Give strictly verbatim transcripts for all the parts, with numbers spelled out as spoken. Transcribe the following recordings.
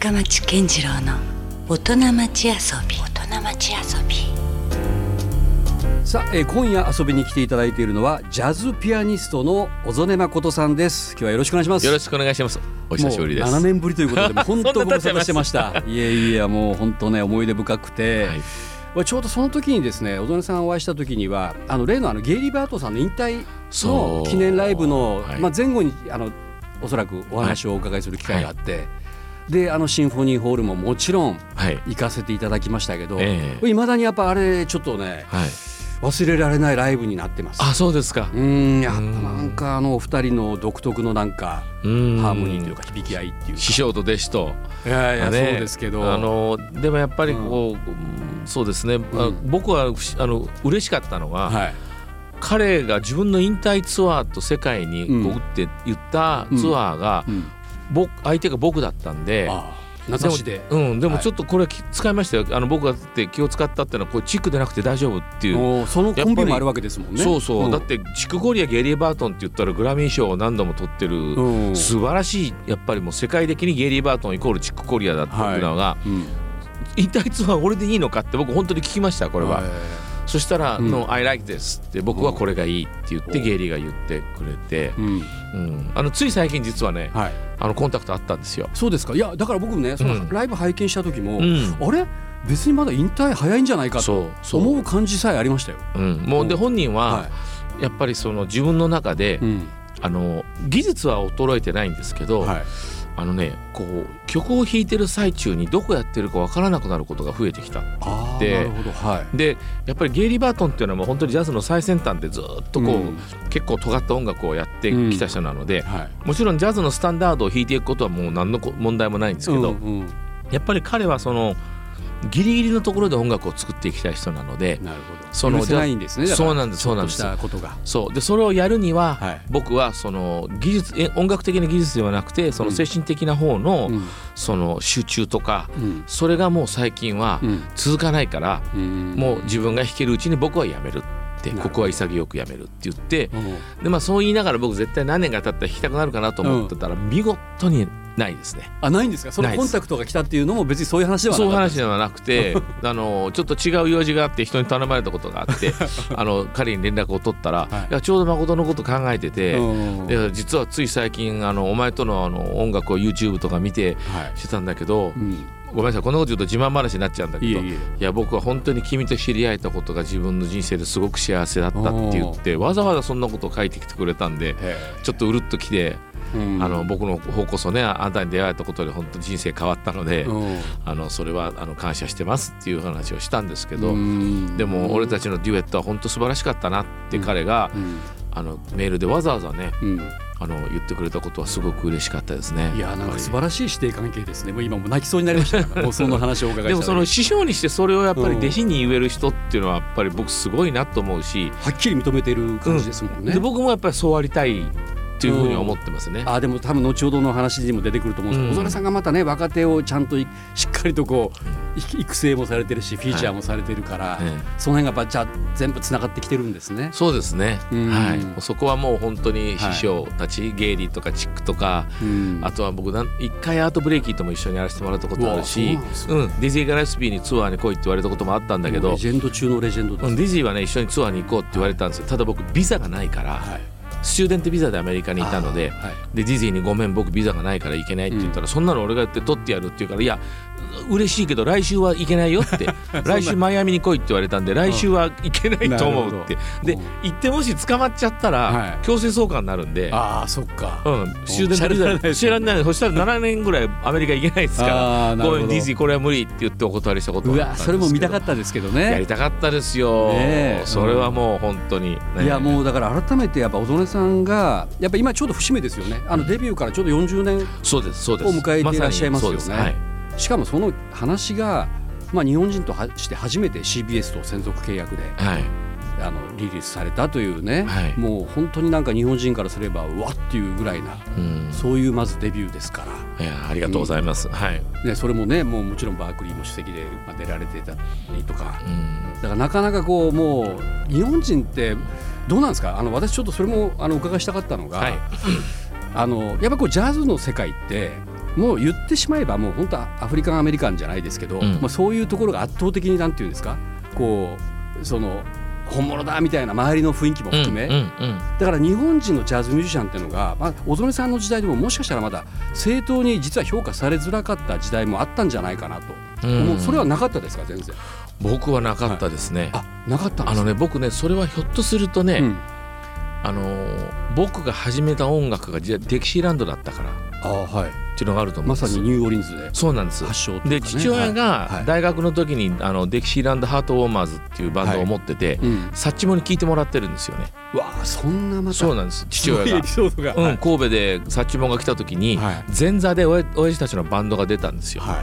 深町健次郎の大人町遊び大人町遊び。 さあ、えー、今夜遊びに来ていただいているのはジャズピアニストの小曽根誠さんです。今日はよろしくお願いします。 よろしくお願いします。お久しぶりです。 もうななねんぶりということで本当ご無沙汰してましたいやいやもう本当ね思い出深くて、はい、ちょうどその時にですね小曽根さんお会いした時にはあの例のあのゲイリー・バートンさんの引退の記念ライブの、はい、まあ、前後にあのおそらくお話をお伺いする機会があって、はいはい、であのシンフォニーホールももちろん行かせていただきましたけど、はい、えー、未だにやっぱあれちょっとね、はい、忘れられないライブになってます。 あ、そうですか。 うーん、やっぱなんかあのお二人の独特のなんかハーモニーというか響き合いっていうか、 師匠と弟子と、 いやいや、ね、そうですけど、 あのでもやっぱりこう、うん、そうですね、うん、僕はあの嬉しかったのは、はい、彼が自分の引退ツアーと世界にこう打って言ったツアーが、うんうん、僕相手が僕だったんで、ああ名指しで、うん、でもちょっとこれ使いましたよ。あの僕がって気を使ったってのはこれチックでなくて大丈夫っていう、 そのコンビもあるわけですもんね。 そうそう、 うん、 だってチック・コリア、ゲイリー・バートンって言ったらグラミー賞を何度も取ってる、うん、素晴らしい、やっぱりもう世界的にゲイリー・バートンイコールチック・コリアだったっていうのが、はい、うん、引退ツアー俺でいいのかって僕本当に聞きましたこれは。そしたら、うん、No, I like this って僕はこれがいいって言ってゲイリーが言ってくれて、うんうん、あのつい最近実はね、はい、あのコンタクトあったんですよ。 そうですか。いやだから僕ねそのライブ拝見した時も、うん、あれ別にまだ引退早いんじゃないかと思う感じさえありましたよ。 うん、もうで本人は、はい、やっぱりその自分の中で、うん、あの技術は衰えてないんですけど、はい、あのね、こう曲を弾いてる最中にどこやってるか分からなくなることが増えてきたって言って、なるほど、はい、でやっぱりゲイリー・バートンっていうのはもう本当にジャズの最先端でずっとこう、うん、結構尖った音楽をやってきた人なので、うん、はい、もちろんジャズのスタンダードを弾いていくことはもう何の問題もないんですけど、うんうん、やっぱり彼はそのギリギリのところで音楽を作っていきたい人なので、 なるほど、その許せないんですね。だからそうなんです、そうなんです。 ちょっとしたことが、 そうでそれをやるには、はい、僕はその技術、音楽的な技術ではなくてその精神的な方の、うん、その集中とか、うん、それがもう最近は続かないから、うん、もう自分が弾けるうちに僕はやめるって、ここは潔くやめるって言って、で、まあ、そう言いながら僕絶対何年か経ったら弾きたくなるかなと思ってたら、うん、見事にないですね。 あ、ないんですか。そのコンタクトが来たっていうのも別にそういう話ではなかった。 そういう話ではなくてあのちょっと違う用事があって人に頼まれたことがあってあの彼に連絡を取ったら、はい、いやちょうど誠のこと考えてて、いや実はつい最近あのお前と の, あの音楽を YouTube とか見てしてたんだけど、はい、うん、ごめんなさいこんなこと言うと自慢話になっちゃうんだけど、い, い, いや僕は本当に君と知り合えたことが自分の人生ですごく幸せだったって言ってわざわざそんなことを書いてきてくれたんで、ちょっとうるっときて、うん、あの僕の方こそね、あなたに出会えたことで本当に人生変わったので、うん、あのそれはあの感謝してますっていう話をしたんですけど、うん、でも俺たちのデュエットは本当素晴らしかったなって彼が、うん、あのメールでわざわざね、うん、あの言ってくれたことはすごく嬉しかったですね。 いやなんか素晴らしい師弟関係ですね。もう今も泣きそうになりましたからもうその話をお伺いしたでもその師匠にしてそれをやっぱり弟子に言える人っていうのはやっぱり僕すごいなと思うし、 はっきり認めている感じですもんね、うん、 で僕もやっぱりそうありたいっていうふうに思ってますね、 うん、あでも多分後ほどの話にも出てくると思うんですけど、小曽根さんがまたね若手をちゃんとしっかりとこう育成もされてるしフィーチャーもされてるから、はい、その辺がやっぱじゃあ全部つながってきてるんですね。 そうですね、はい、そこはもう本当に師匠たち、はい、ゲイリーとかチックとか、うん、あとは僕一回アートブレイキーとも一緒にやらせてもらったことあるし、うん、ディズニー・ギラスピーにツアーに来いって言われたこともあったんだけど、 レジェンド中のレジェンドです、 うん、ディズニーはね一緒にツアーに行こうって言われたんですよ。ただ僕ビザがないから、はい、スチューデントビザでアメリカにいたので、はい、でディズニーにごめん僕ビザがないから行けないって言ったら、うん、そんなの俺がやって取ってやるって言うから、いや嬉しいけど来週は行けないよって来週マイアミに来いって言われたんで来週は行けないと思うって、で行ってもし捕まっちゃったら、はい、強制送還になるんで、 ああそっか、 うん、スチューデントビザ知らない、そしたらななねんぐらいアメリカ行けないですからごめんディズニーこれは無理って言ってお断りしたことがあったんですけど、 うわそれも見たかったですけどね。 やりたかったですよ、ね、それはもう本当に、ね、 いやもうだから改めてやっぱ小曽根さんがやっぱ今ちょうど節目ですよね。あのデビューからちょうどよんじゅうねんを迎えていらっしゃいますよね、まはい、しかもその話が、まあ、日本人として初めて シービーエス と専属契約で、はい、あのリリースされたというね、はい、もう本当になんか日本人からすればうわっていうぐらいな、うん、そういうまずデビューですから。 いやありがとうございます、うんはいね、それもねもうもちろんバークリーも主席で出られてたりとか、うん、だからなかなかこうもう日本人ってどうなんですか。あの私ちょっとそれもあのお伺いしたかったのが、はい、あのやっぱこうジャズの世界ってもう言ってしまえばもう本当アフリカンアメリカンじゃないですけど、うん、まあ、そういうところが圧倒的になんていうんですか、こうその本物だみたいな周りの雰囲気も含め、うんうんうん、だから日本人のジャズミュージシャンっていうのが、まあ、小曽根さんの時代でももしかしたらまだ正当に実は評価されづらかった時代もあったんじゃないかなと、うん、もうそれはなかったですか？全然僕はなかったですね、 はい、あ、なかったんですか？ あのね、僕ね、それはひょっとするとね、うん、あの僕が始めた音楽がディキシーランドだったからあ、はい、 っていうのがあると思うんです。 まさにニューオーリンズでそうなんです発祥というか、 ね、で父親が大学の時にあのデキシーランドハートウォーマーズっていうバンドを持ってて、はい、うん、サッチモに聴いてもらってるんですよね。 うわあ、そんなまたそうなんです。父親が、が、うん、神戸でサッチモンが来た時に、はい、前座で親父たちのバンドが出たんですよ、はい、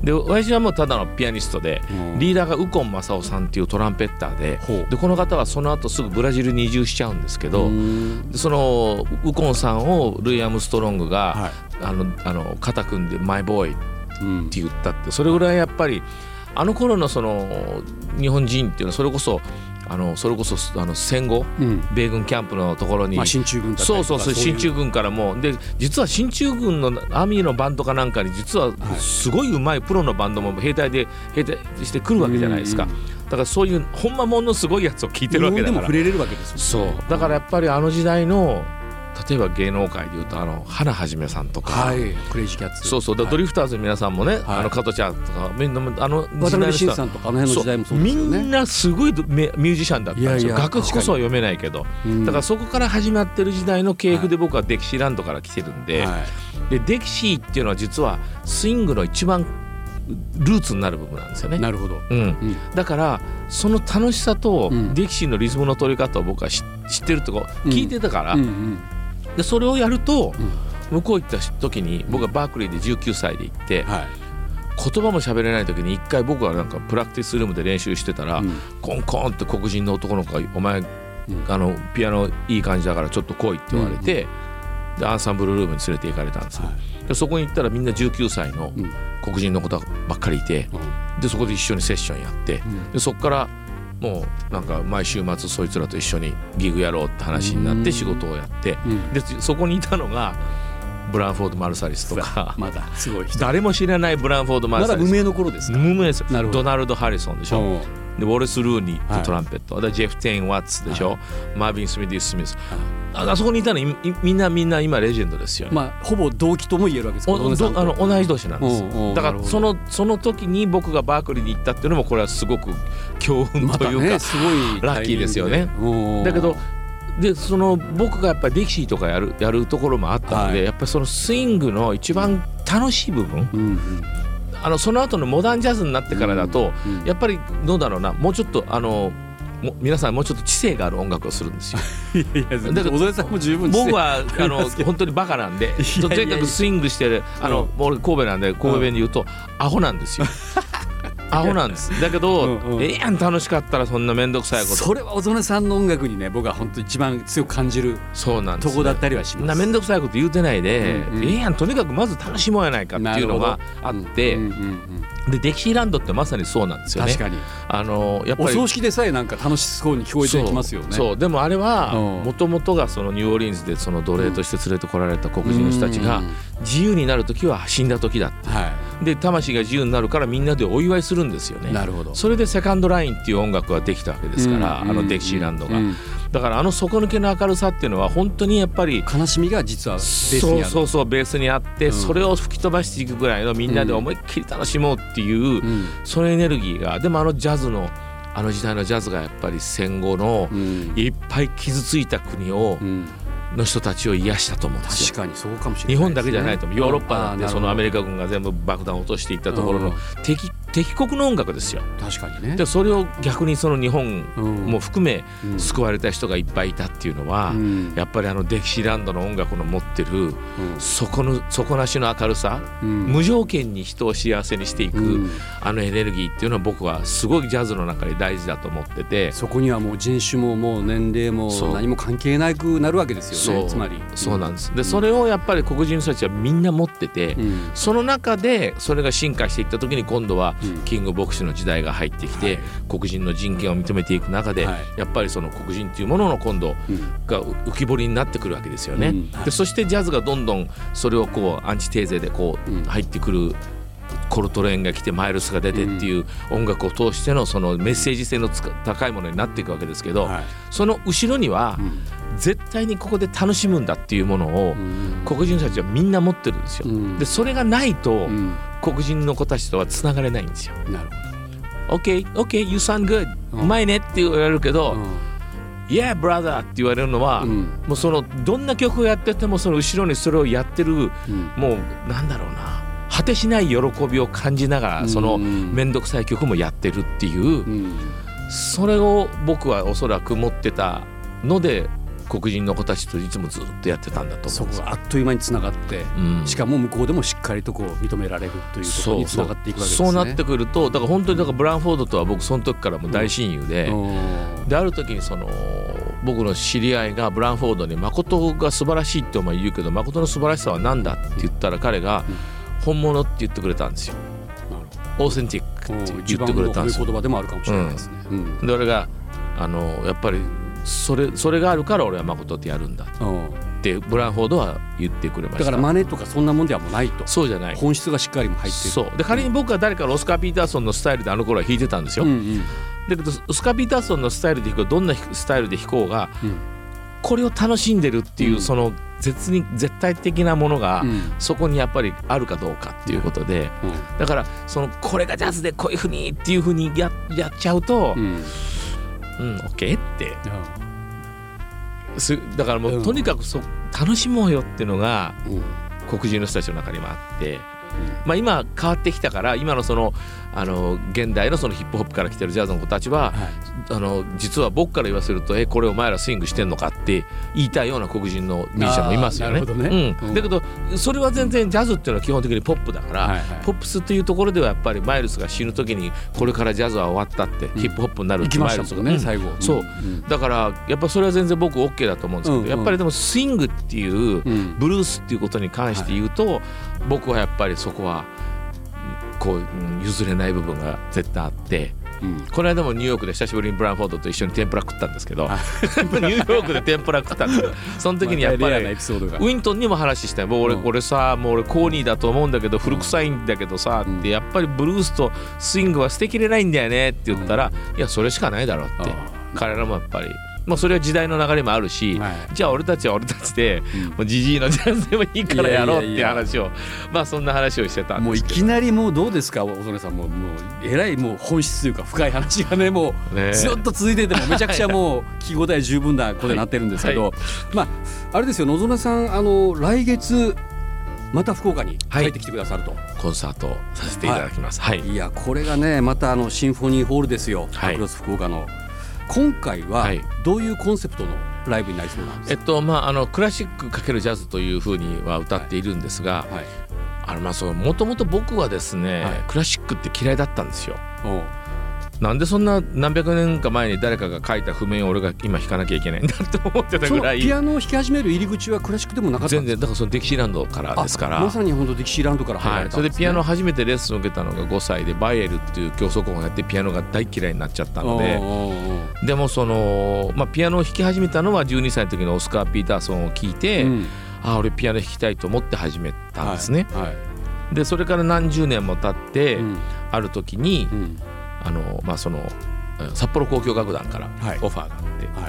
で親父はもうただのピアニストで、うん、リーダーが右近正夫さんっていうトランペッター で, でこの方はその後すぐブラジルに移住しちゃうんですけど、でその右近さんをルイ・アームストロングが、はい、あのあの肩組んでマイボーイって言ったって、それぐらいやっぱりあの頃のその日本人っていうのはそれこそあのそれこそあの戦後、うん、米軍キャンプのところに、 まあ、進駐軍だったりそうそうそう進駐軍からもで実は進駐軍のアーミーのバンドかなんかに実はすごいうまいプロのバンドも兵隊で兵隊してくるわけじゃないですか。だからそういうほんまものすごいやつを聞いてるわけだから、 日本でも触れれるわけですよね。 そうだからやっぱりあの時代の例えば芸能界でいうとあの花はじめさんとか、 はい、クレイジーキャッツ、 そうそう、はい、ドリフターズの皆さんもね、はい、あの加藤ちゃんとかみんなあの渡辺慎さんとかあの辺の時代もそうですよね。 みんなすごいミュージシャンだったんですよ。楽譜こそは読めないけど、だからそこから始まってる時代の系譜で僕はデキシーランドから来てるんで、はい、でデキシーっていうのは実はスイングの一番ルーツになる部分なんですよね。 なるほど、 うんうん、だからその楽しさとデキシーのリズムの取り方を僕は知ってるとこ聞いてたから、うんうんうん、でそれをやると、うん、向こう行った時に僕はバークリーでじゅうきゅうさいで行って、はい、言葉も喋れない時に一回僕はなんかプラクティスルームで練習してたら、うん、コンコンって黒人の男の子がお前、うん、あのピアノいい感じだからちょっと来いって言われて、うん、でアンサンブルルームに連れて行かれたんですよ、はい、でそこに行ったらみんなじゅうきゅうさいの黒人の子ばっかりいて、うん、でそこで一緒にセッションやって、うん、でそこからもうなんか毎週末そいつらと一緒にギグやろうって話になって仕事をやって、うん、でそこにいたのがブランフォード・マルサリスとかまだすごい人誰も知らないブランフォード・マルサリス、 まだ無名の頃ですか？ 無名ですよ。ドナルド・ハリソンでしょ、でウォレス・ルーニーってトランペット、はい、ジェフ・テイン・ワッツでしょ、はい、マービン・スミディ・スミス、はい、あそこにいたのみんなみんな今レジェンドですよね。 まあほぼ同期とも言えるわけですか？ どあの同じ年なんです。だからそのその時に僕がバークリーに行ったっていうのもこれはすごく強運というか、ね、 すごいラッキーですよね。だけどでその僕がやっぱりデキシーとかやるやるところもあったので、はい、やっぱりそのスイングの一番楽しい部分、うんうん、あのその後のモダンジャズになってからだと、うんうん、やっぱりどうだろうな、もうちょっとあのも皆さんもうちょっと知性がある音楽をするんですよ。 いやいやだから小曽根さんも十分知性僕はあの本当にバカなんでとにかくスイングしてるあの、うん、俺神戸なんで神戸弁で言うと、うん、アホなんですよ。アホなんです。だけど、うんうん、ええやん楽しかったらそんな面倒くさいこと。 それは小曽根さんの音楽にね僕は本当一番強く感じるそうなんです、ね、 とこだったりはします。 な面倒くさいこと言うてないで、うんうん、ええやんとにかくまず楽しもうやないかっていうのがあって、うんうんうんうん、でデキシーランドってまさにそうなんですよね。 確かにあのやっぱりお葬式でさえなんか楽しそうに聞こえてきますよね。 そうそうでもあれはもともとがそのニューオーリンズでその奴隷として連れてこられた黒人の人たちが自由になる時は死んだ時だって、はい、で魂が自由になるからみんなでお祝いするんですよね。 なるほど。 それでセカンドラインっていう音楽ができたわけですから、うん、あのデキシーランドが、うん、だからあの底抜けの明るさっていうのは本当にやっぱり悲しみが実はベースにある。 そうそうそうベースにあって、うん、それを吹き飛ばしていくぐらいのみんなで思いっきり楽しもうっていう、うん、そのエネルギーがでもあのジャズのあの時代のジャズがやっぱり戦後のいっぱい傷ついた国を、うんの人たちを癒したと思うんですよ。 確かにそうかもしれないですね。 日本だけじゃないと思う。ヨーロッパだってそのアメリカ軍が全部爆弾を落としていったところの敵、敵国の音楽ですよ。 確かにね。 でそれを逆にその日本も含め救われた人がいっぱいいたっていうのは、うん、やっぱりあのデキシーランドの音楽の持ってる、うん、底の底なしの明るさ、うん、無条件に人を幸せにしていく、うん、あのエネルギーっていうのは僕はすごいジャズの中で大事だと思ってて、 そこにはもう人種ももう年齢も何も関係なくなるわけですよね。 そうつまりそうなんです。でそれをやっぱり黒人の人たちはみんな持ってて、うん、その中でそれが進化していった時に今度はキング牧師の時代が入ってきて、はい、黒人の人権を認めていく中で、はい、やっぱりその黒人というものの今度が浮き彫りになってくるわけですよね、うんはい、でそしてジャズがどんどんそれをこうアンチテーゼでこう入ってくる、コルトレーンが来てマイルスが出てっていう音楽を通してのそのメッセージ性の高いものになっていくわけですけど、はい、その後ろには絶対にここで楽しむんだっていうものを黒人たちはみんな持ってるんですよ。でそれがないと黒人の子たちとはつながれないんですよ。なるほど。 OK, OK, you sound good、うん、うまいねって言われるけど、うん、Yeah brother って言われるのは、うん、もうそのどんな曲をやっててもその後ろにそれをやってる、うん、もうなんだろうな、果てしない喜びを感じながらそのめんどくさい曲もやってるっていう、うん、それを僕はおそらく持ってたので黒人の子たちといつもずっとやってたんだと思うんです。 そこがあっという間につながって、うん、しかも向こうでもしっかりとこう認められるというところにつながっていくわけですね。 そうそうなってくるとだから本当にだからブランフォードとは僕その時からも大親友で、うん、である時にその僕の知り合いがブランフォードに誠が素晴らしいってお前言うけど誠の素晴らしさは何だって言ったら彼が本物って言ってくれたんですよ。オーセンティックって言ってくれたんですよ。 言葉でもあるかもしれないですね、うんうん、で俺があのやっぱりそれ、それがあるから俺は誠ってやるんだってブランフォードは言ってくれました。 だから真似とかそんなもんではもうないと。 そうじゃない、 本質がしっかりも入ってる。 そうで仮に僕が誰かのオスカー・ピーターソンのスタイルであの頃は弾いてたんですよ、うんうん、だけどオスカー・ピーターソンのスタイルで弾こうどんなスタイルで弾こうが、うん、これを楽しんでるっていう、うん、その絶に絶対的なものが、うん、そこにやっぱりあるかどうかっていうことで、うんうん、だからそのこれがジャズでこういうふうにっていうふうに や, やっちゃうと、うんうん、OK って、うん、だからもう、うん、とにかくそ楽しもうよっていうのが、うん、黒人の人たちの中にもあって、うんまあ、今変わってきたから今のそのあの現代のそのヒップホップから来てるジャズの子たちは、はい、あの実は僕から言わせるとえこれお前らスイングしてんのかって言いたいような黒人のミュージシャンもいますよね。 なるほどね、 うん、だけどそれは全然ジャズっていうのは基本的にポップだから、はいはい、ポップスっていうところではやっぱりマイルスが死ぬ時にこれからジャズは終わったって、うん、ヒップホップになるってマイルスがね、最後、うん、 そう、うん、だからやっぱそれは全然僕 OK だと思うんですけど、うんうん、やっぱりでもスイングっていう、うん、ブルースっていうことに関して言うと、はい、僕はやっぱりそこはこう譲れない部分が絶対あって、うん、この間もニューヨークで久しぶりにブランフォードと一緒に天ぷら食ったんですけどニューヨークで天ぷら食ったんですけどその時にやっぱりウィントンにも話したよ。もう 俺, 俺さもう俺コーニーだと思うんだけど古臭いんだけどさ、うん、ってやっぱりブルースとスイングは捨てきれないんだよねって言ったら、うん、いやそれしかないだろうって彼らもやっぱりまあ、それは時代の流れもあるし、はい、じゃあ俺たちは俺たちで、うん、もうジジイのジャズでもいいからやろうっていう話をまあそんな話をしてたんですけど、 もういきなりもうどうですか小曽根さんももうえらいもう本質というか深い話がねもうずっと続いててもめちゃくちゃもう聞き応え十分なことになってるんですけど、はいはい、まああれですよ野曽根さんあの来月また福岡に帰ってきてくださると、 はい、コンサートをさせていただきます、はいはい、 いやこれがねまたあのシンフォニーホールですよ、はい、アクロス福岡の今回はどういうコンセプトのライブになりそうなんですか。 えっとまあ、あのクラシック×ジャズというふうには歌っているんですが、はいはい、あのまあそうもともと僕はですね、はい、クラシックって嫌いだったんですよ。なんでそんな何百年か前に誰かが書いた譜面を俺が今弾かなきゃいけないんだと思ってたぐらい。 ピアノを弾き始める入り口はクラシックでもなかったんですか。 全然だからそのディキシーランドからですから。 まさに本当ディキシーランドから入られたんですね、はい、それでピアノ初めてレッスンを受けたのがごさいでバイエルっていう教則音をやってピアノが大嫌いになっちゃったので、でもその、まあ、ピアノを弾き始めたのはじゅうにさいの時のオスカー・ピーターソンを聞いて、うん、あ俺ピアノ弾きたいと思って始めたんですね、はいはい、でそれから何十年も経って、うん、ある時に、うん、あのまあその札幌交響楽団からオファーがあって、はいはい、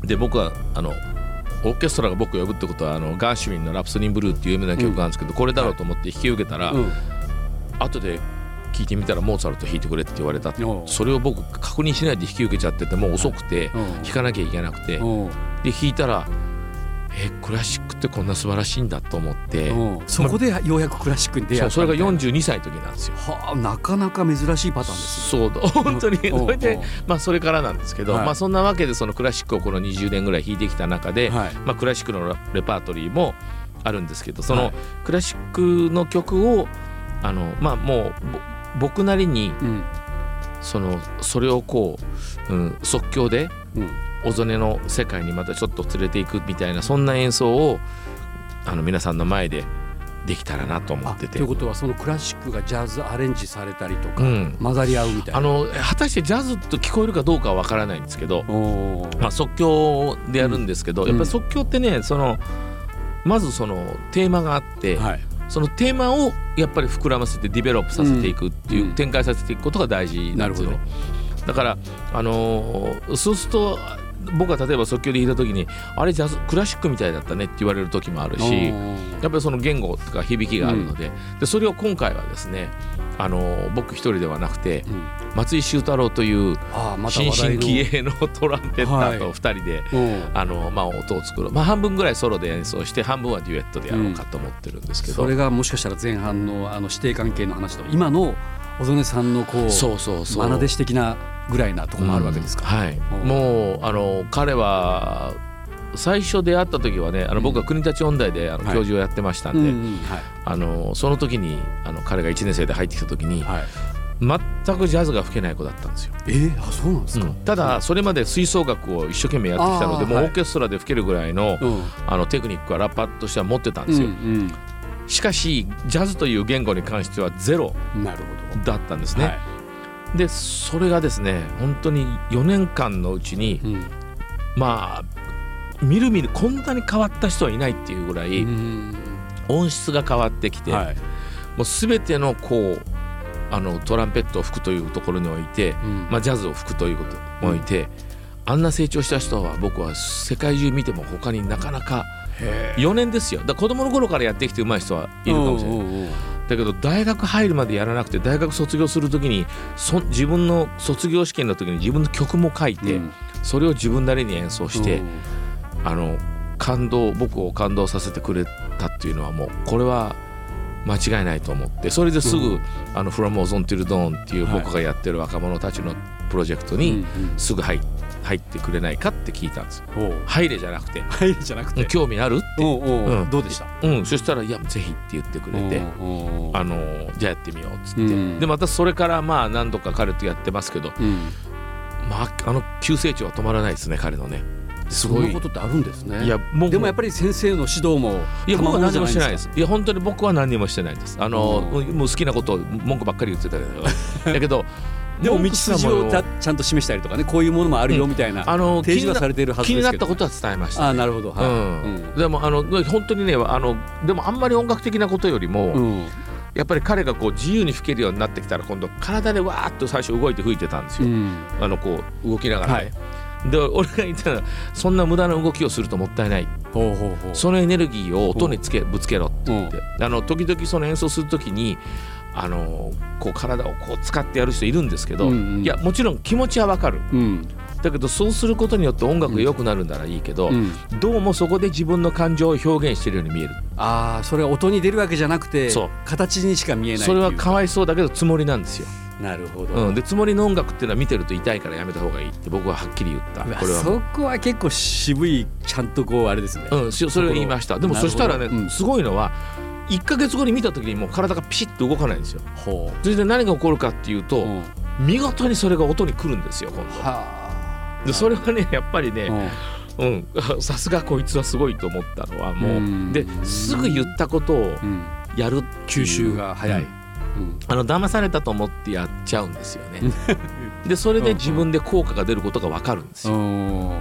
で僕はあのオーケストラが僕を呼ぶってことはあのガーシュウィンのラプソディンブルーっていう有名な曲があるんですけど、うん、これだろうと思って引き受けたら、はい、うん、後で聞いてみたらモーツァルト弾いてくれって言われたって、それを僕確認しないで引き受けちゃっててもう遅くて弾かなきゃいけなくて、で弾いたらえクラシックってこんな素晴らしいんだと思って、 そこでようやくクラシックに出会った。 そうそれがよんじゅうにさいの時なんですよ。 はあ、なかなか珍しいパターンですね。そう本当にそれで、まあ、それからなんですけど、はい、まあ、そんなわけでそのクラシックをこのにじゅうねんぐらい弾いてきた中で、はい、まあ、クラシックのレパートリーもあるんですけど、そのクラシックの曲をあの、まあ、もう僕なりに、うん、そのそれをこう、うん、即興で、うん、小曽根の世界にまたちょっと連れていくみたいなそんな演奏をあの皆さんの前でできたらなと思ってて。 ということはそのクラシックがジャズアレンジされたりとか、うん、混ざり合うみたいな。 あの果たしてジャズと聞こえるかどうかはわからないんですけど、まあ、即興でやるんですけど、うん、やっぱり即興ってねそのまずそのテーマがあって、はい、そのテーマをやっぱり膨らませてディベロップさせていくっていう、うん、展開させていくことが大事なんですよね。だから、あのー、そうすると僕は例えば即興で弾いた時にあれジャズクラシックみたいだったねって言われる時もあるし、やっぱりその言語とか響きがあるので、うん、でそれを今回はですね、あのー、僕一人ではなくて、うん、松井秀太郎という新進気鋭のトランペッターとふたりで、はい、あのまあ、音を作る、まあ、半分ぐらいソロで演奏して半分はデュエットでやろうかと思ってるんですけど、 うん、それがもしかしたら前半 の, あの師弟関係の話と今の小曽根さんのこうそうそうそう愛弟子的なぐらいなところもあるわけですか、 うんはい、もうあの彼は最初出会った時はね、あの僕は国立音大であの教授をやってましたんで、はいうんうんはい、あのその時にあの彼がいちねん生で入ってきた時に、はい、全くジャズが吹けない子だったんですよ。 えー、あそうなんですか、うん、 ただそれまで吹奏楽を一生懸命やってきたので、もうオーケストラで吹けるぐらい の,、はい、あのテクニックはラッパーとしては持ってたんですよ、うんうんしかしジャズという言語に関してはゼロだったんですね、はい、でそれがですね本当によねんかんのうちに、うん、まあみるみるこんなに変わった人はいないっていうぐらい音質が変わってきて、はい、もう全てのこうあのトランペットを吹くというところにおいて、うんまあ、ジャズを吹くということにおいて、うん、あんな成長した人は僕は世界中見ても他になかなかよねんですよ。だから子供の頃からやってきて上手い人はいるかもしれない。だけど大学入るまでやらなくて大学卒業するときにそ自分の卒業試験の時に自分の曲も書いて、うん、それを自分なりに演奏して、うん、あの感動僕を感動させてくれたっていうのはもうこれは間違いないと思って、それですぐ、うん、あの From Ozone to Dawn っていう僕がやってる若者たちのプロジェクトにすぐ入って入ってくれないかって聞いたんですよ。入れじゃなくて入れじゃなくて興味あるっておうおう、 うん、どうでした、 うん、そしたらいやぜひって言ってくれて、おうあのじゃあやってみようっつって、うん、でまたそれからまあ何度か彼とやってますけど、うん、まああの急成長は止まらないですね彼のね。 すごいそんなことってあるんですね。いやでもやっぱり先生の指導もいや僕は何もしてないです。いや本当に僕は何もしてないです。あの、うん、もう好きなことを文句ばっかり言ってたけどだけどでも道筋をちゃんと示したりとかね、こういうものもあるよみたいな、うん、あの提示はされているはずですけど、 気になったことは伝えました、ね、 あなるほど、はいうんうん、でもあの本当にねあのでもあんまり音楽的なことよりも、うん、やっぱり彼がこう自由に吹けるようになってきたら今度体でわーっと最初動いて吹いてたんですよ、うん、あのこう動きながらね、はいで俺が言ったらそんな無駄な動きをするともったいない、ほうほうほうそのエネルギーを音につけぶつけろって言って、あの時々その演奏するときにあのこう体をこう使ってやる人いるんですけど、うんうん、いやもちろん気持ちはわかる、うん、だけどそうすることによって音楽が良くなるならいいけど、うん、どうもそこで自分の感情を表現しているように見える。 ああそれは音に出るわけじゃなくて形にしか見えない。 それはかわいそうだけどつもりなんですよ。 なるほど、 うん、でつもりの音楽っていうのは見てると痛いからやめた方がいいって僕ははっきり言った。 これはそこは結構渋いちゃんとこうあれですね、 うん、それを言いました。でもそしたらね、うん、すごいのはいっかげつごに見た時にもう体がピシッと動かないんですよ。ほうそれで何が起こるかっていうと、うん、見事にそれが音に来るんですよ今度。はでそれはねやっぱりね、うんうん、さすがこいつはすごいと思ったのはもう、うん、ですぐ言ったことをやる、うん、 吸収が早い、うんうん、あの騙されたと思ってやっちゃうんですよねでそれで自分で効果が出ることが分かるんですよ、うん、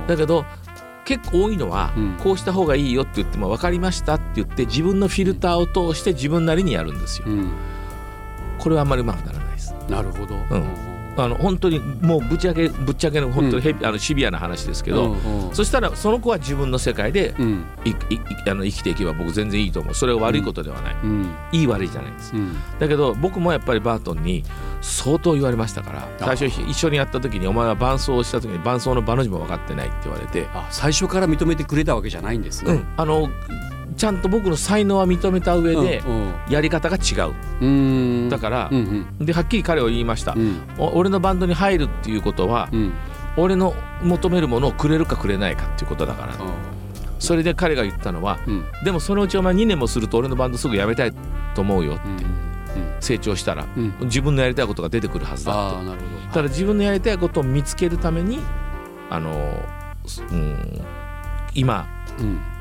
だけど結構多いのは、うん、こうした方がいいよって言っても分かりましたって言って自分のフィルターを通して自分なりにやるんですよ、うん、これはあんまりうまくならないです。 なるほど、 うんあの本当にもうぶっちゃけぶっちゃけの本当にヘビ、うん、あのシビアな話ですけど、うんうん、そしたらその子は自分の世界で、うん、いいあの生きていけば僕全然いいと思う。それは悪いことではない、うん、いい悪いじゃないです、うん、だけど僕もやっぱりバートンに相当言われましたから、最初一緒にやった時にお前は伴奏をした時に伴奏の場の字も分かってないって言われて、 あ最初から認めてくれたわけじゃないんですね、 うん、あのちゃんと僕の才能は認めた上でやり方が違う、うんうん、だから、うんうん、ではっきり彼は言いました、うん、俺のバンドに入るっていうことは、うん、俺の求めるものをくれるかくれないかっていうことだから、うん、それで彼が言ったのは、うん、でもそのうちお前にねんもすると俺のバンドすぐ辞めたいと思うよって、うんうん、成長したら、うん、自分のやりたいことが出てくるはずだって。あ、なるほど。ただ自分のやりたいことを見つけるためにあの、うん、今、うん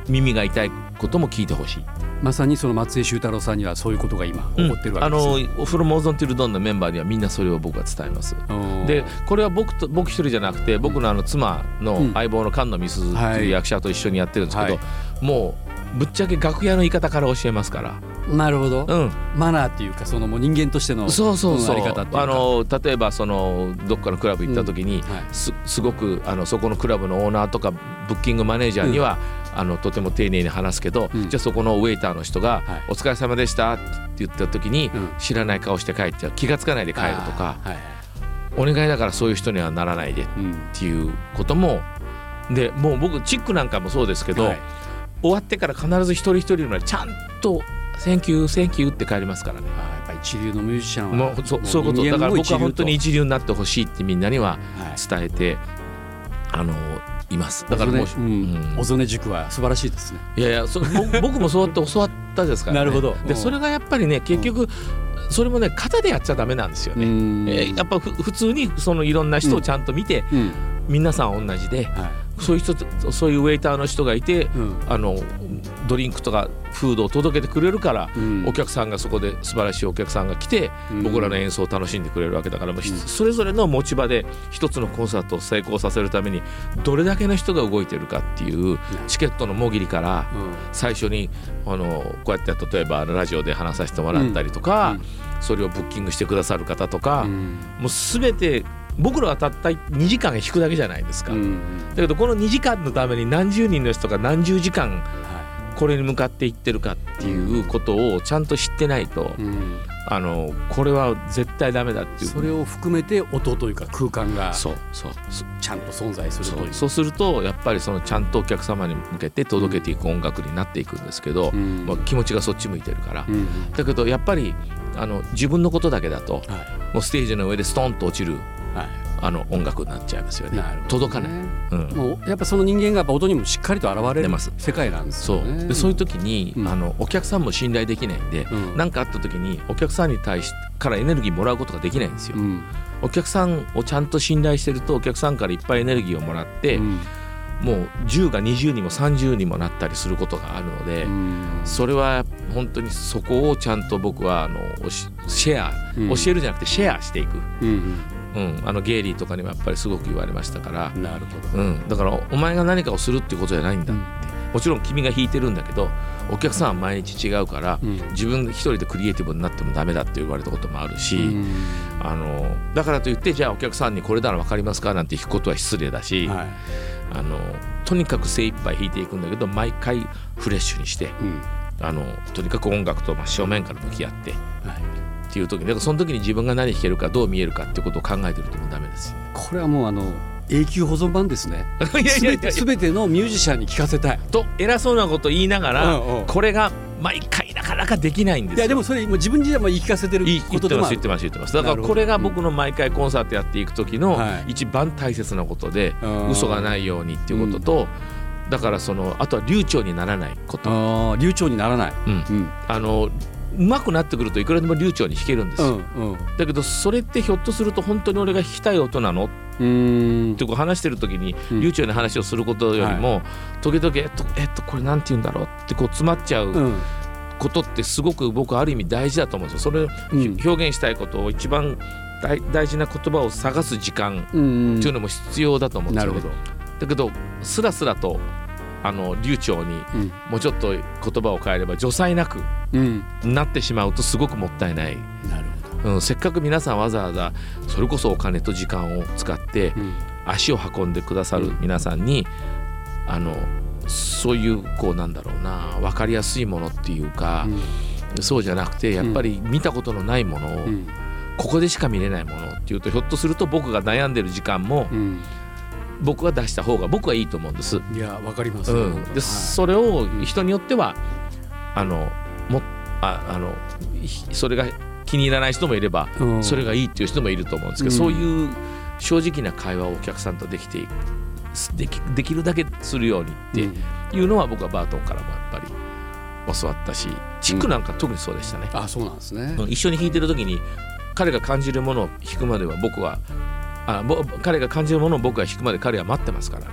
耳が痛いことも聞いてほしい。 まさにその松江修太郎さんにはそういうことが今起こってるわけです、ね、 うん、あのフロムオゾンティルドンのメンバーにはみんなそれを僕は伝えます。でこれは僕と僕一人じゃなくて僕のあの妻の相棒の菅野美鈴という役者と一緒にやってるんですけど、はい、もうぶっちゃけ楽屋の言い方から教えますから。 なるほど、 うん、 マナーっていうかそのもう人間としてのそうそうそう、 あり方っていうか、 あの例えばそのどっかのクラブ行った時に、うん、はい、す, すごくあのそこのクラブのオーナーとかブッキングマネージャーには、うん、あのとても丁寧に話すけど、うん、じゃあそこのウェイターの人が、はい、お疲れ様でしたって言った時に、うん、知らない顔して帰って気がつかないで帰るとか、はい、お願いだからそういう人にはならないでっていうことも、うん、でもう僕チックなんかもそうですけど、はい、終わってから必ず一人一人までちゃんとセンキューセンキューって帰りますからね。 あ、やっぱり一流のミュージシャンはもう そ, そういうことだから僕は本当に一流になってほしいってみんなには伝えて、はい、あのいます。だからもう小曽根塾は素晴らしいですね。 いやいやそ僕もそうやって教わったですからね。 なるほど。 でそれがやっぱりね結局それもね型でやっちゃダメなんですよね。えー、やっぱふ普通にそのいろんな人をちゃんと見て、うんうん、皆さん同じで、はい、そういう人そういうウェイターの人がいて、うん、あのドリンクとかフードを届けてくれるから、うん、お客さんがそこで素晴らしいお客さんが来て、うん、僕らの演奏を楽しんでくれるわけだから、うん、それぞれの持ち場で一つのコンサートを成功させるためにどれだけの人が動いてるかっていうチケットのもぎりから最初にあのこうやって例えばラジオで話させてもらったりとか、うん、それをブッキングしてくださる方とか、うん、もう全て僕らはたったにじかん弾くだけじゃないですか、うん、だけどこのにじかんのために何十人の人が何十時間これに向かっていってるかっていうことをちゃんと知ってないと、うん、あのこれは絶対ダメだっていう。 それを含めて音というか空間がそうそうちゃんと存在するという。 そう、そうするとやっぱりそのちゃんとお客様に向けて届けていく音楽になっていくんですけど、うんまあ、気持ちがそっち向いてるから、うん、だけどやっぱりあの自分のことだけだと、はい、もうステージの上でストンと落ちる、はい、あの音楽になっちゃいますよね。届かない、 うん、もうやっぱその人間がやっぱ音にもしっかりと現れる世界なんですよね。 そうでそういう時に、うん、あのお客さんも信頼できないんで何、うん、かあった時にお客さんに対してからエネルギーもらうことができないんですよ、うん、お客さんをちゃんと信頼してるとお客さんからいっぱいエネルギーをもらって、うん、もうじゅうがにじゅうにもさんじゅうにもなったりすることがあるので、うん、それは本当にそこをちゃんと僕はあのシェア、うん、教えるじゃなくてシェアしていく、うんうん、あのゲイリーとかにもやっぱりすごく言われましたから。 なるほど、 うん、だからお前が何かをするっていうことじゃないんだって、うん、もちろん君が弾いてるんだけどお客さんは毎日違うから、うん、自分一人でクリエイティブになってもダメだって言われたこともあるし、うん、あのだからといってじゃあお客さんにこれなら分かりますかなんて弾くことは失礼だし、はい、あのとにかく精一杯弾いていくんだけど毎回フレッシュにして、うん、あのとにかく音楽と真正面から向き合って、はいっていう時にだからその時に自分が何弾けるかどう見えるかってことを考えてるともダメですよ。 これはもうあの永久保存版ですね。すべてのミュージシャンに聞かせたいと偉そうなこと言いながら、うんうん、これが毎回なかなかできないんですよ。 いやでもそれも自分自身も言い聞かせてることでもある。 言ってます言ってます言ってます。だからこれが僕の毎回コンサートやっていく時の一番大切なことで、はい、嘘がないようにっていうことと、うん、だからそのあとは流暢にならないこと。 あ流暢にならない、 うんうん、あの上手くなってくるといくらでも流暢に弾けるんですよ、うんうん、だけどそれってひょっとすると本当に俺が弾きたい音なのうーんってこう話してる時に流暢な話をすることよりも、うん、時々えっと、えっと、これなんて言うんだろうってこう詰まっちゃうことってすごく僕ある意味大事だと思うんですよ。それを表現したいことを一番 大, 大事な言葉を探す時間っていうのも必要だと思うんですよね。なるほど。だけどスラスラとあの流暢にもうちょっと言葉を変えれば助裁なくなってしまうとすごくもったいない、うん、なるほど、うん、せっかく皆さんわざわざそれこそお金と時間を使って足を運んでくださる皆さんに、うん、あのそういうこうなんだろうな分かりやすいものっていうか、うん、そうじゃなくてやっぱり見たことのないものを、うん、ここでしか見れないものっていうとひょっとすると僕が悩んでる時間も、うん僕が出した方が僕はいいと思うんです。 いやわかります、 うん、で、はい、それを人によってはあのもああのそれが気に入らない人もいれば、うん、それがいいっていう人もいると思うんですけど、うん、そういう正直な会話をお客さんとできてで き, できるだけするようにっていうのは僕はバートンからもやっぱり教わったしチックなんか特にそうでしたね、 うん、あそうなんですね。 一緒に弾いてる時に彼が感じるものを弾くまでは僕はあ彼が感じるものを僕が弾くまで彼は待ってますからね。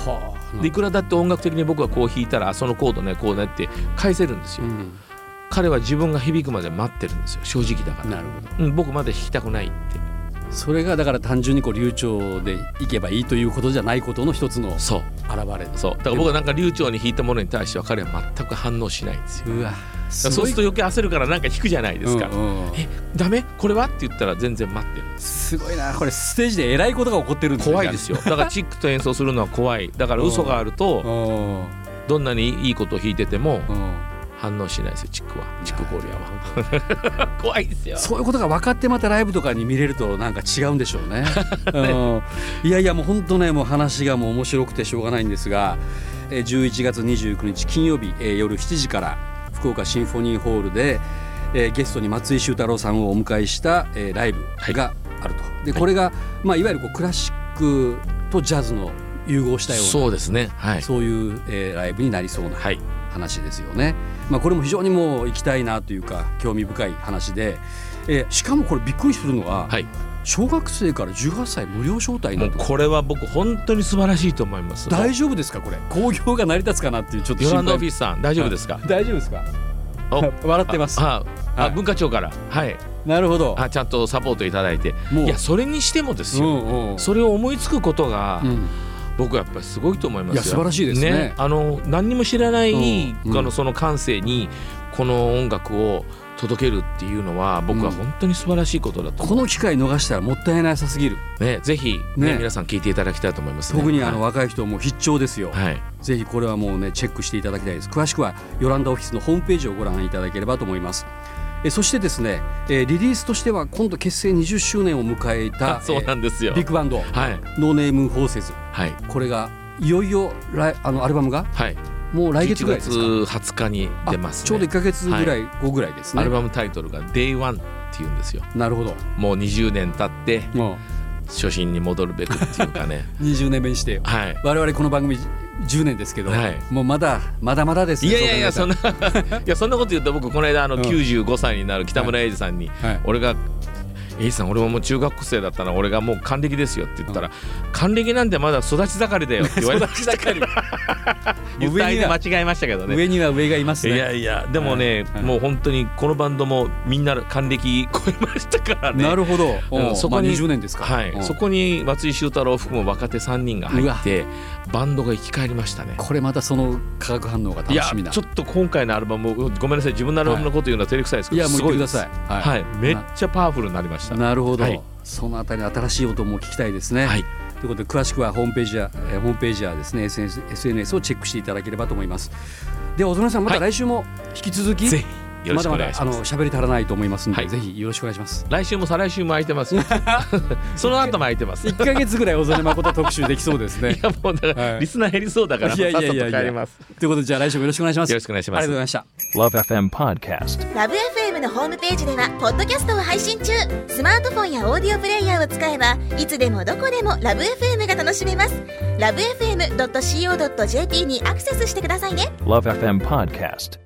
はあ、でいくらだって音楽的に僕はこう弾いたらそのコードねこうねって返せるんですよ、うん、彼は自分が響くまで待ってるんですよ、正直だから。 なるほど、 うん、僕まで弾きたくないって。 それがだから単純にこう流暢でいけばいいということじゃないことの一つの現れ。 そうそうだから僕はなんか流暢に弾いたものに対しては彼は全く反応しないんですよ。 うわそうすると余計焦るからなんか弾くじゃないですか、うんうん、えダメこれはって言ったら全然待ってる。 すごいな、これステージでえらいことが起こってるんですよ。 怖いですよ。だからチックと演奏するのは怖い。だから嘘があるとどんなにいいことを弾いてても反応しないですよ、チックは。チックコリアは怖いですよ。 そういうことが分かってまたライブとかに見れるとなんか違うんでしょうね。ねいやいやもう本当ね、もう話がもう面白くてしょうがないんですが、じゅういちがつにじゅうくにち金曜日夜しちじから福岡シンフォニーホールでゲストに松井秀太郎さんをお迎えしたライブがあると。でこれが、まあ、いわゆるこうクラシックとジャズの融合したような、 そうですね、はい、 そういう、えー、ライブになりそうな話ですよね、まあ、これも非常にもう行きたいなというか興味深い話で、えー、しかもこれびっくりするのは、はい、小学生からじゅうはっさい無料招待になる。 これは僕本当に素晴らしいと思います。 大丈夫ですかこれ、興行が成り立つかなっていうちょっと心配。 ヨランドオフィスさん大丈夫ですか。 大丈夫ですか。笑ってます。 あああ、文化庁から、はい、 なるほど、 あちゃんとサポートいただいて、いやそれにしてもですよ、うんうん、それを思いつくことが、うん、僕はやっぱりすごいと思いますよ。 いや素晴らしいです ね, ねあの何にも知らない、うん、あのその感性にこの音楽を届けるっていうのは僕は本当に素晴らしいことだと思う、 うん、この機会逃したらもったいなさすぎる、 ね、ぜひ、ねね、皆さん聞いていただきたいと思います、ね、 特にあの若い人も必聴ですよ、はい、ぜひこれはもうねチェックしていただきたいです。詳しくはヨランダオフィスのホームページをご覧いただければと思います。えそしてですね、えリリースとしては今度結成にじゅっしゅうねんを迎えたそうなんですよ、 ビッグバンド、はい、ノーネームフォーセズ、はい、これがいよいよラあのアルバムが、はい、もう来月ぐらいですか。 じゅういちがつはつかに出ますね。 ちょうどいっかげつぐらい後ぐらいですね、 はい、アルバムタイトルが デイワン っていうんですよ。 なるほど。 もうにじゅうねん経って初心に戻るべくっていうかねにじゅうねんめにして、はい、我々この番組じゅうねんですけど、はい、もうまだまだまだですね。 いやいやいやそんないやそんなこと言うと僕この間あのきゅうじゅうごさいになる北村英治さんに、はいはい、俺が英治さん俺ももう中学生だったら俺がもう還暦ですよって言ったら、うん、還暦なんてまだ育ち盛りだよって言われましたから言った相手間違えましたけどね。 上には上がいますね。 いやいやでもね、はい、もう本当にこのバンドもみんな還暦超えましたからね。 なるほど、 うん、そこに、まあ、 にじゅうねんですか、 はい、そこに松井秀太郎含む若手さんにんが入ってバンドが生き返りましたね。 これまたその化学反応が楽しみな。 いやちょっと今回のアルバムごめんなさい自分のアルバムのこと言うのは照れくさいですけど、 はい、いやもう言ってください、 はいはい、めっちゃパワフルになりました。 なるほど、はい、 はい、 そのあたりの新しい音も聞きたいですね、はい、ということで詳しくはホームページや、えー、ホームページやですね エスエヌエス, エスエヌエスをチェックしていただければと思います。では小園さんまた来週も引き続き、はい、ぜひよろしくお願いします。まだまだあの喋り足らないと思いますので、はい、ぜひよろしくお願いします。 来週も再来週も空いてますよその後も空いてます。 いっかげつぐらい小曽根誠特集できそうですね。 いやもうだから、はい、リスナー減りそうだからさっさと帰ります。 ということでじゃあ来週もよろしくお願いします。 よろしくお願いします。 ありがとうございました。 Love エフエム Podcast ラブ エフエム のホームページではポッドキャストを配信中。スマートフォンやオーディオプレイヤーを使えばいつでもどこでもラブ エフエム が楽しめます。 ラブエフエムドットシーオードットジェーピー にアクセスしてくださいね。 Love エフエム Podcast